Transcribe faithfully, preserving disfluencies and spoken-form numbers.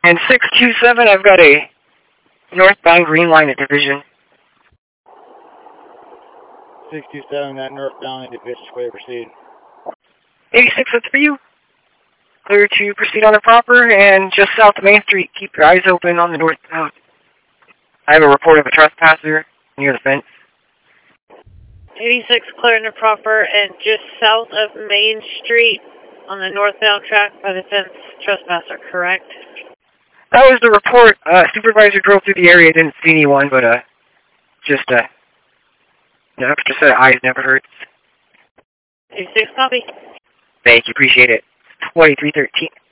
And six two seven, I've got a northbound green line at Division. six two seven, that northbound at Division, clear to proceed. eighty-six, that's for you. Clear to proceed on the proper, and just south of Main Street, keep your eyes open on the northbound. I have a report of a trespasser near the fence. eighty-six, clear to proper, and just south of Main Street on the northbound track by the fence, trespasser, correct? That was the report. Uh, supervisor drove through the area, didn't see anyone, but uh, just uh, an extra set of eyes never hurts. eighty-six, copy. Thank you, appreciate it. twenty-three thirteen.